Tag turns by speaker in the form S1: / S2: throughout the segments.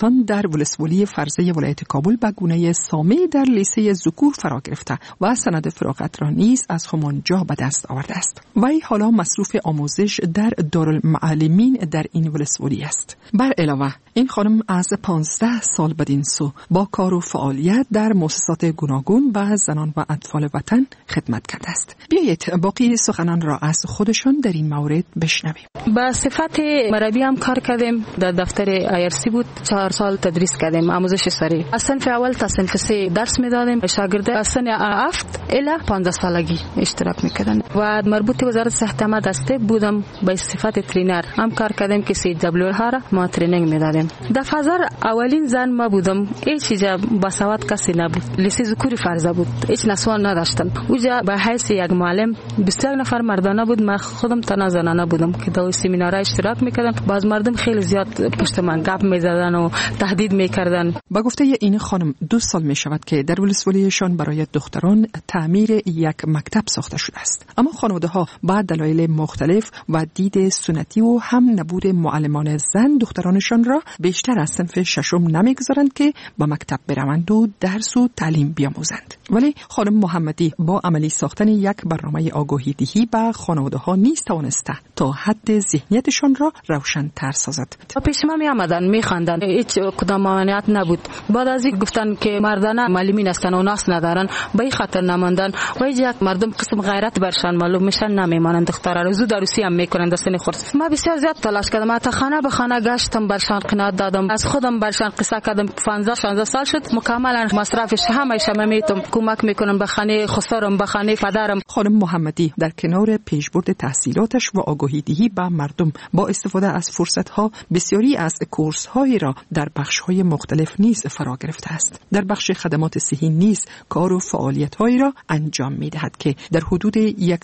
S1: بلوچستان در ولسوالی فرزه ولایت کابل به گونه سامه در لیسه ذکور فرا گرفته و سند فراغت را نیز از همانجا به دست آورده است. وی حالا مصروف آموزش در دارالمعلمین در این ولسوالی است. بر علاوه این خانم از 15 سال بدین سو با کار و فعالیت در مؤسسات گوناگون و زنان و اطفال وطن خدمت کرده است. بیایید باقی سخنان را از خودشان در این مورد بشنویم.
S2: با صفت مربی هم کار کردیم، در دفتر آیرسی بود. 4 سال تدریس کردیم، آموزش سری. از صنف اول تا صنف 3 درس میدادیم. شاگرد از سن 7 الی 15 سالگی اشتراک میکردن و مربوط وزارت صحت ما دسته بودم. به صفت ترینر هم کار کردیم که CW ها را ما ترینینگ میدادیم. در فازار اولین زن ما بودم. هیچ چیز باسواد کسی نبود. لیسه ذکوری فرزه بود. هیچ نسوان نداشتن. اونجا به حیث یک معلم 21 نفر مردانه بود. من خودم تنها زنانه بودم که در سمینارها اشتراک میکردم. باز مردم خیلی زیاد پشت من گپ میزدن و تهدید میکردن.
S1: با گفته این خانم 2 سال میشود که در ولسوالیشان برای دختران تعمیر یک مکتب ساخته شده است. اما خانواده ها با دلایل مختلف و دید سنتی و هم نبود معلمان زن دخترانشان را بیشتر از صنف 6 نمیگذارند که با مکتب بروند و درس و تعلیم بیاموزند. ولی خانم محمدی با عملی ساختن یک برنامه آگاهی دهی به خانواده ها نیز توانسته تا حد ذهنیتشان را روشن‌تر سازد.
S2: پیش ما می آمدن میخواندن، هیچ کدام مانعت نبود. بعد از این گفتن که مردانه معلمین هستن و ناس ندارن، به این خاطر نماندن و یک مردم قسم غیرت برشان معلوم میشن نمیمانند. دخترها رو زود عروسی هم میکنن دستن خورد. ما بسیار زیاد تلاش کردم، تا خانه به خانه گشتم، برشان قناعت دادم، از خودم برشان قصه کردم. 15-16 سال شد مکملا مصرفش همش میتونم کمک میکنم به خانه خسارم، به خانه پدرم.
S1: خانم محمدی در کنار پیشبرد تحصیلاتش و آگاهی دهی به مردم با استفاده از فرصت‌ها بسیاری از کورس‌هایی را در بخش‌های مختلف نیز فرا گرفته است. در بخش خدمات صحی نیز کار و فعالیت‌هایی را انجام می‌دهد که در حدود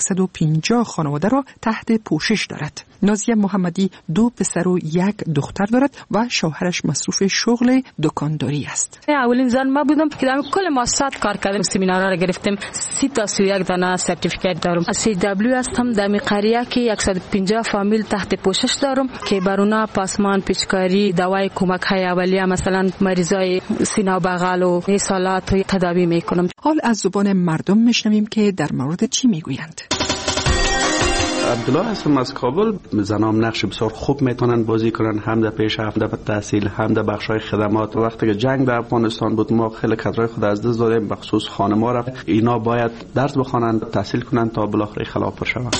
S1: 150 خانواده را تحت پوشش دارد. نازیه محمدی 2 پسر و 1 دختر دارد و شوهرش مصروف شغل دکانداری است.
S2: اولین زن ما بودم که در کل مؤسسات کار کردم، سمینارها را گرفتیم. 30 تا 31 دانه سرتیفیکیت دارم. از CW هستم. در قریه که 150 فامیل تحت پوشش دارم که بارونا پاسمان، پیچکاری، دوای کمک های اولیه، مثلا مریضای سینه و بغل و اسهالات و تداوی میکنم.
S1: حال از زبان مردم میشنویم که در مورد چی میگویند.
S3: عبدالله هستم از کابل. زنام نقش بسیار خوب میتونن بازی کنن، هم در پیش، هم در تحصیل، هم در بخشای خدمات. وقتی که جنگ در افغانستان بود ما خیلی کادرای خود از دست دادیم، بخصوص خانم‌ها را. اینا باید درس بخونن، تحصیل کنن تا بالاخره خلاف بشوند.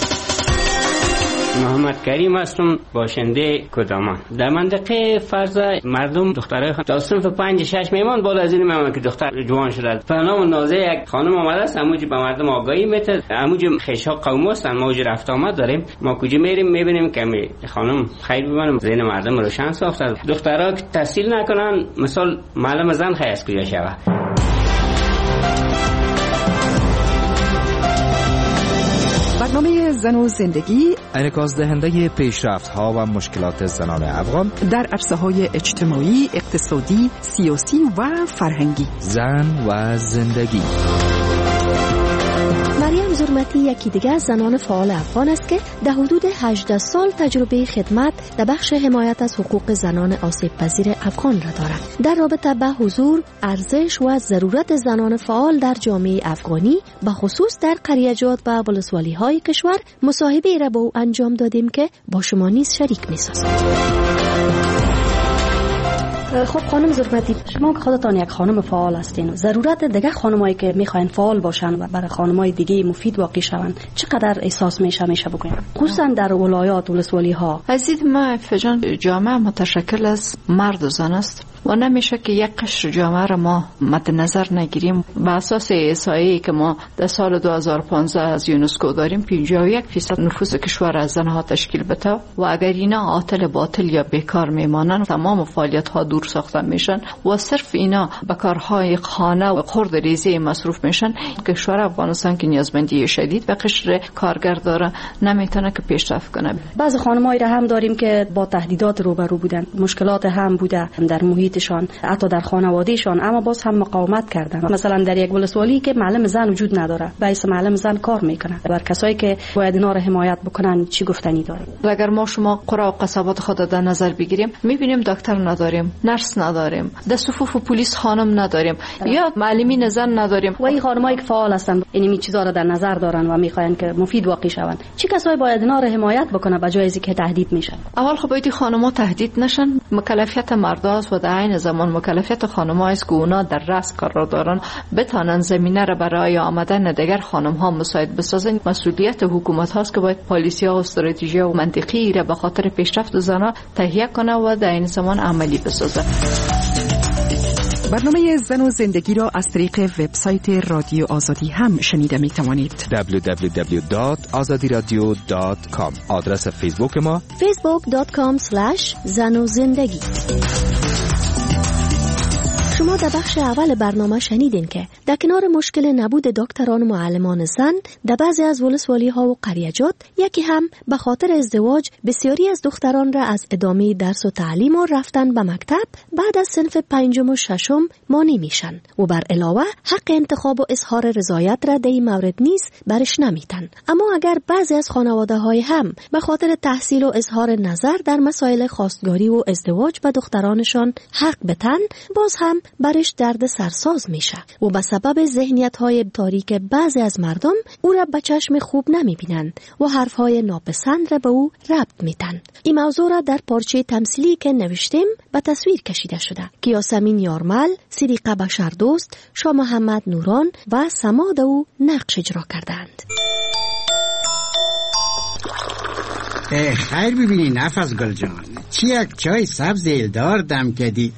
S4: محمد کریم هستم، باشنده کدامان. در منطقه فرزه مردم دخترای تا صنف 5-6 میمان بالا از این میمان که دختر جوان شده. فنام نازه یک خانم آمده است، اموج به مردم آگاهی میده. اموج خیشا قوم هستن، ما اوج رفت آمد داریم. ما کجا میریم میبینیم که خانم خیر ببینم ذهن مردم روشن ساخته. دخترها که تحصیل نکنن، مثال معلم زن خیر از کجا شود.
S1: برنامه زن و زندگی
S5: انعکاس دهنده پیشرفت‌ها و مشکلات زنان افغان در
S1: عرصه‌های اجتماعی، اقتصادی، سیاسی و فرهنگی.
S5: زن و زندگی.
S6: مریم زرمتی یکی دیگر از زنان فعال افغان است که در حدود 18 سال تجربه خدمت در بخش حمایت از حقوق زنان آسیب پذیر افغان را دارد. در رابطه با حضور، ارزش و ضرورت زنان فعال در جامعه افغانی، به خصوص در قریه‌جات و ولسوالی‌های کشور، مصاحبه‌ای را با او انجام دادیم که با شما نیز شریک می‌سازیم.
S7: خب خانم زرمتی، شما که خودتان یک خانم فعال هستین، ضرورت دیگه خانمایی که میخواین فعال باشن و برای خانمای دیگه مفید واقع شوند چقدر احساس میشه بکنین، خصوصا در ولایات ولسوالی ها؟
S8: از دید ما فجان جامعه متشکل از مرد و زن است و نمیشه که یک قشر جامعه را ما مد نظر نگیریم. به اساس احصایه‌ای که ما در سال 2015 از یونسکو داریم 51% نفوس کشور از زنها تشکیل بده و اگر اینا عاطل باطل یا بیکار میمانن تمام فعالیت ها دور ساخته میشن و صرف اینا به کارهای خانه و خرد ریزی مصروف میشن. کشور افغانستان که نیازمندی شدید و قشر کارگر داره نمیتونه که پیشرفت کنه.
S7: بعضی خانمایی را هم داریم که با تهدیدات روبرو بودن، مشکلات هم بوده در محیط محیطشان، حتی در خانوادهشان، اما باز هم مقاومت کردن. مثلا در یک ولسوالی که معلم زن وجود نداره، بیس معلم زن کار میکنه. بر کسایی که باید اینا رو حمایت بکنن چی گفتنی داره؟
S8: اگر ما شما قرا و قصبات خود در نظر بگیریم، میبینیم دکتر نداریم، نرس نداریم، در صفوف پلیس خانم نداریم، یا معلمین زن نداریم.
S7: و این خانمایی که فعال هستن این چیزا رو در نظر دارن و میخواین که مفید واقع شون. چه کسایی باید اینا رو حمایت بکنه به جای از اینکه تهدید میشن؟
S8: اول خب باید خانم‌ها تهدید نشن. مکلفیت مرداست و در عین زمان مکلفیت خانم‌ها است که اونا در رأس قرار دارن، بتانن زمینه را برای آمدن دیگر خانم‌ها مساعد بسازن. مسئولیت حکومت هاست که باید پالیسی‌ها و استراتژی و منطقی را به خاطر پیشرفت زنان تهیه کنه و در این زمان عملی بسازه.
S1: برنامه زن و زندگی را از طریق وبسایت رادیو آزادی هم شنیده می توانید.
S5: www.azadiradio.com. آدرس فیسبوک ما
S6: facebook.com/zanozindagi. شما در بخش اول برنامه شنیدین که در کنار مشکل نبود دکتران و معلمان زن در بعضی از ولسوالی ها و قریجات، یکی هم به خاطر ازدواج بسیاری از دختران را از ادامه درس و تعلیم و رفتن به مکتب بعد از صنف 5 و 6 مانع میشن و بر علاوه حق انتخاب و اظهار رضایت را در این مورد نیز برش نمیتن. اما اگر بعضی از خانواده های هم به خاطر تحصیل و اظهار نظر در مسائل خواستگاری و ازدواج به دخترانشان حق بتن، باز هم برش درد سرساز میشه و به سبب ذهنیت‌های تاریک بعضی از مردم او را به چشم خوب نمیبینند و حرف‌های ناپسند را به او ربط میدن. این موضوع را در پارچه تمثیلی که نوشتیم به تصویر کشیده شده که یاسمین یارمل، صدیقه بشردوست، شاه محمد نوران و سماد او نقش اجرا کردند.
S9: خیر ببینی نفس گل جان، چی یک چای سبز ایلدار دم کردی؟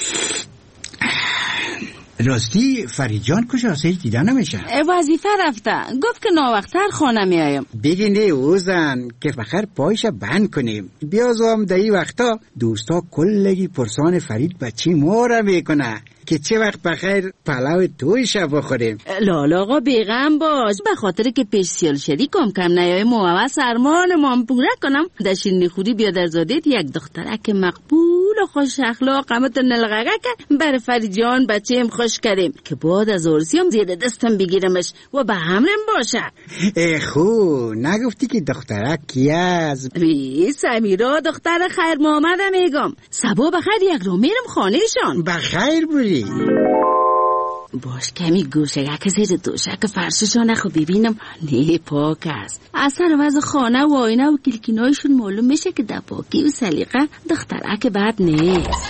S9: راستی فرید جان کجاست؟ هیچ دیده نمیشه.
S10: وظیفه رفته، گفت که ناوقتر خانه میایم.
S9: بگینده اوزن که فخر پایش بند کنیم. بیازم در این وقتا دوستا کلگی پرسان فرید بچی مورا میکنه که چه وقت بخیر پلاو تویش بخوریم.
S10: لالا آقا بیغم باش، به خاطر که پیش سیال شدی کم نیای موها سرمان مام پوره کنم. در شیرینی خوری بیادر زادید یک دخترک مقبول و خوش اخلاق قمت نلغگه که بر فرید جان بچه هم خوش کردیم که بعد از عرسی هم زیر دستم بگیرمش و به همرم باشه.
S9: خو نگفتی که دخترک کی است؟
S10: سمیرا دختر خیر محمد میگم. صبح بخیر یک رو میرم خانهشان.
S9: بخیر بوری.
S10: باش کمی گوشه که زیر دوشک فرششان خو ببینم. نه پاک است. اثر وضع خانه و آینه و کلکینایشون معلوم میشه که در پاکی و سلیقه دخترک بد نیست.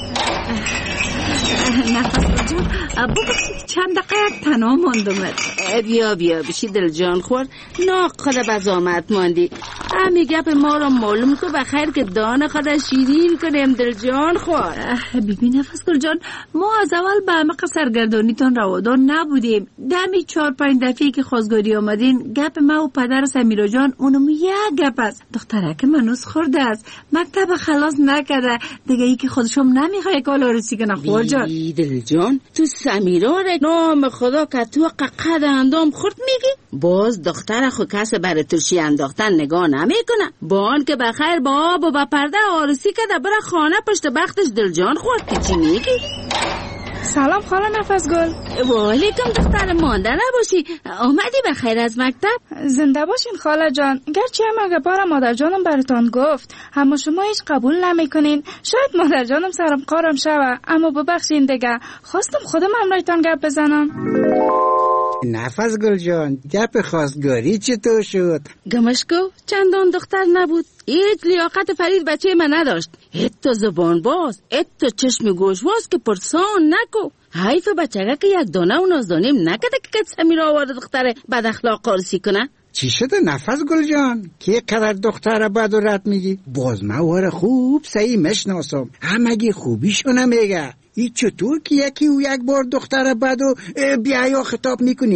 S2: نفس جان ببخشید چند دقیقه تنها ماندمت.
S10: بیا بشی دل جان خور ناق خدا بزامت ماندی. همی گپ ما رو معلوم که بخیر که دانه خدا شیرین کنیم دل جان خور.
S2: ببین نفس گل جان، ما از اول به همه سرگردانیتان روادار نبودیم. دمی 4-5 دفعه که خواستگاری آمدین گپ ما و پدر سمیرا جان اونم یک گپ است. دخترک منوس خورده است، مکتب خلاص نکرده دیگه، ای که خودشم نمیخواد کالا رسی کنه. خور جان
S10: دل جان تو سمیرا را نام خدا که تو قد اندام خورد میگی؟ باز دختر خو کس بر ترشی انداختن نگاه نمیکنه. با آن که بخیر با آب و با پرده آرسی که در بره خانه پشت بختش دل جان خورد که چی میگی؟
S11: سلام خاله نفس گل.
S10: و علیکم دختر مانده نباشی، آمدی بخیر از مکتب؟
S11: زنده باشین خاله جان. گرچه هم اگه بار مادر جانم براتان گفت اما شما هیچ قبول نمیکنین. شاید مادر جانم سرم قارم شوه، اما ببخشین دیگه خواستم خودم امرایتان گپ بزنم.
S9: نفس گل جان گپ خواستگاری چطور شد؟
S10: گمشکو چندان دختر نبود، هیچ لیاقت فرید بچه من نداشت. تو زبان باز، تو چشم گوشواز که پرسان نکو. حیف بچه که یک دانه و نازدانیم نکده که سمیرا آورده دختر بد اخلاق قارسی کنه.
S9: چی شده نفس گل جان که قدر دختر بد و رد میگی؟ باز موار خوب صحیح مشناسم، همگی خوبیشو نمیگه. ای چطور که یکی و یک بار دختر بد و بیایا خطاب میکنی ها؟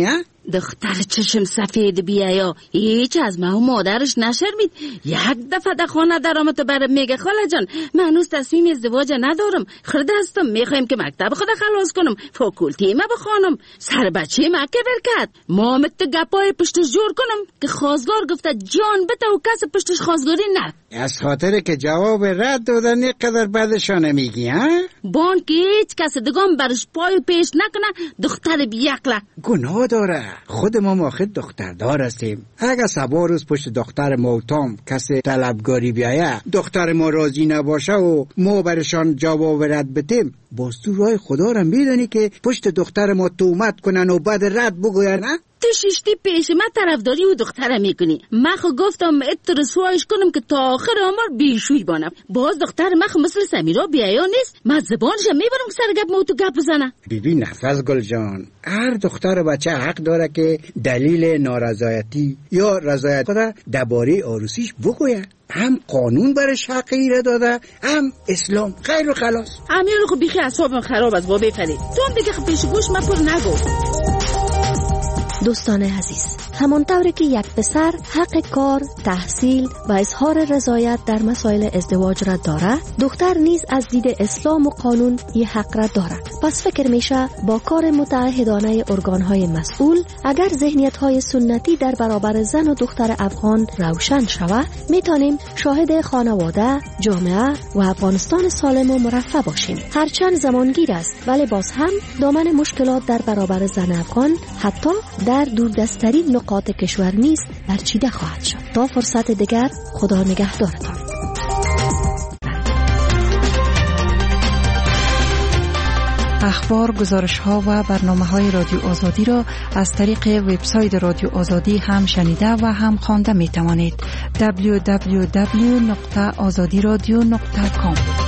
S10: دختر چشم سفید بیایا هیچ از ما و مادرش نشرمید. یک دفعه در خانه در آمد برم میگه خاله جان من هنوز تصمیم ازدواج ندارم، خرد هستم، میخوایم که مکتب خود خلاص کنم، فاکولتی ما بخوانم، سر بچه ما که برکت ما مت گپای پشتش جور کنم که خواستگار گفته جان بته و کس پشتش خواستگاری نه.
S9: از خاطر که جواب رد دادن قدر بعدشانه میگی ها؟
S10: بان که هیچ کس دگام برش پای پیش نکنه دختر بیاکله.
S9: گناه داره، خود ما آخر دختردار هستیم. اگه سبا روز پشت دختر موتام کسی طلبگاری بیایه دختر ما راضی نباشه و ما برشان جواب رد بدیم، باز تو راه خدا را میدونی که پشت دختر ما تومت کنن و بعد رد بگوین نه؟
S10: تو ششتی پیش من طرفداری و دختره میکنی. من خو گفتم ات رسوایش کنم که تا آخر عمر بیشوی بانم. باز دختر من خو مثل سمیرا بیایا نیست، من زبانش میبرم که سر گپ موتو گپ بزنه.
S9: بیبی نفس گل جان، هر دختر بچه حق داره که دلیل نارضایتی یا رضایت را درباره عروسیش بگوید. هم قانون برش حقی را داده هم اسلام. خیر و خلاص.
S10: امیال خو بیخی اعصابم خراب از بابه فرید. تو هم دیگه خو پیش گوش من پر نگو.
S6: دوستان عزیز، همانطور که یک پسر حق کار، تحصیل و اظهار رضایت در مسائل ازدواج را داره، دختر نیز از دید اسلام و قانون این حق را داره. پس فکر میشه با کار متعهدانه ارگانهای مسئول اگر ذهنیت‌های سنتی در برابر زن و دختر افغان روشن شود، میتونیم شاهد خانواده، جامعه و افغانستان سالم و مرفه باشیم. هرچند زمانگیر است ولی باز هم دامن مشکلات در برابر زن افغان حتی در دوردستترین نقاط کشور نیست برچیده خواهد شد. تا فرصت دیگر، خدا نگهدارتان.
S1: اخبار، گزارش‌ها و برنامه‌های رادیو آزادی را از طریق وبسایت رادیو آزادی هم شنیده و هم خوانده می‌توانید. www.azadiradio.com